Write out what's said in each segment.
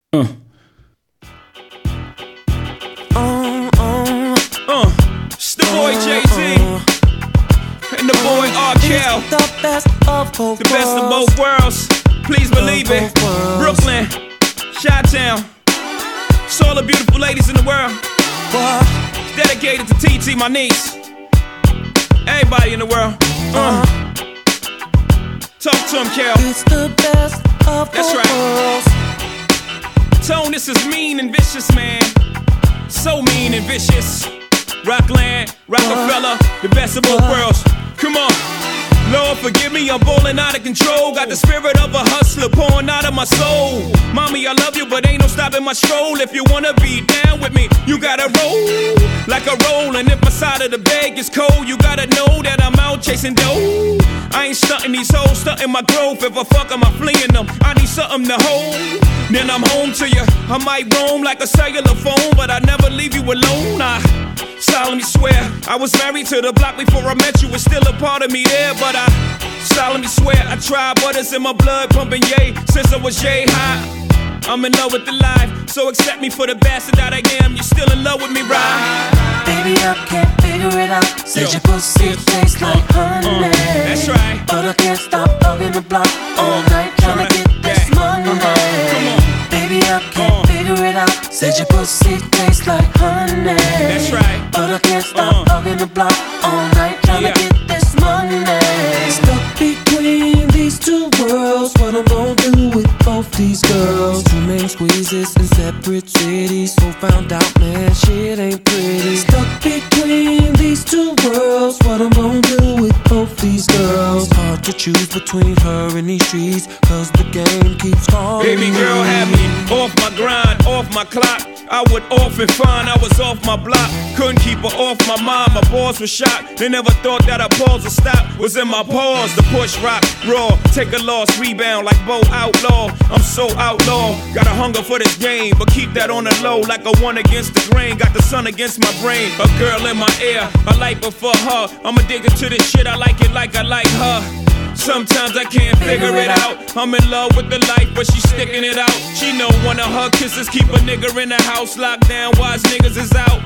It's the boy Jay-Z and the boy R.Kel. The best of both worlds. Please believe it. Brooklyn, Chi-Town. It's all the beautiful ladies in the world. It's dedicated to TT, my niece. Everybody in the world. Talk to him, Kel. It's the best of That's both right. worlds. Tone, this is mean and vicious, man. So mean and vicious. Rockland, Rockefeller, the best of both worlds. Come on. Lord, forgive me, I'm ballin' out of control. Got the spirit of a hustler pouring out of my soul. Mommy, I love you, but ain't no stopping my stroll. If you wanna be down with me, you gotta roll like a roll. And if my side of the bag is cold, you gotta know that I'm out chasing dough. I ain't stunting these hoes, stunting my growth. If I fuck them, I'm fleeing them. I need something to hold, then I'm home to you. I might roam like a cellular phone, but I never leave you alone. I solemnly swear I was married to the block before I met you. It's still a part of me there, but I solemnly swear I tried, but it's in my blood pumping yay since I was yay high. I'm in love with the life, so accept me for the bastard that I am. You're still in love with me, right? Baby, I can't figure it out. Said your pussy tastes like honey. That's right. But I can't stop bugging the block all night trying to get this money. Baby, I can't figure it out. Said your pussy tastes like honey. That's right. But I can't stop bugging the block all night trying to get this money. Stuck between these two worlds. What I'm gonna do with both these girls? Two main squeezes in separate cities. So found out, man, shit ain't pretty. Stuck between these two worlds. What I'm gonna do with both these girls? Hard to choose between her and these streets, cause the game keeps calling. Baby girl had me off my grind, off my clock. I would often find I was off my block. Couldn't keep her off my mind, my balls were shot. They never thought that a pause would stop. Was in my paws, the push rock, raw. Take a loss, rebound like Bo Outlaw. I'm so outlaw, got a hunger for this game, but keep that on the low like a one against the grain. Got the sun against my brain, a girl in my ear. I like her for her, I'm addicted to this shit, I like it like I like her. Sometimes I can't figure it out. I'm in love with the life, but she's sticking it out. She know one of her kisses keep a nigga in the house locked down. Wise niggas is out.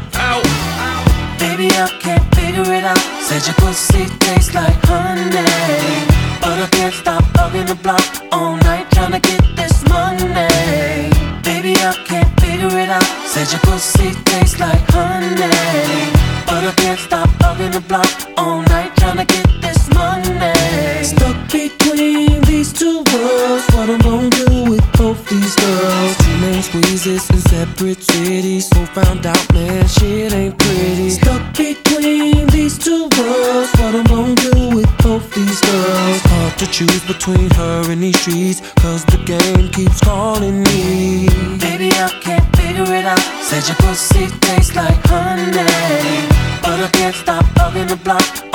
Baby, I can't figure it out. Said your pussy tastes like honey, but I can't stop bugging the block all night trying to get this money. Baby, I can't figure it out. Said your pussy tastes like honey, but I can't stop bugging the block all night trying to get this money. Stuck between these two worlds. What I'm gonna do with both these girls? Two main squeezes in separate cities. So found out, man, shit ain't pretty. Stuck between these two worlds. What I'm gonna do with both these girls? Hard to choose between her and these streets, cause the game keeps calling me. Baby, I can't figure it out. Said your pussy tastes like honey, but I can't stop bugging the block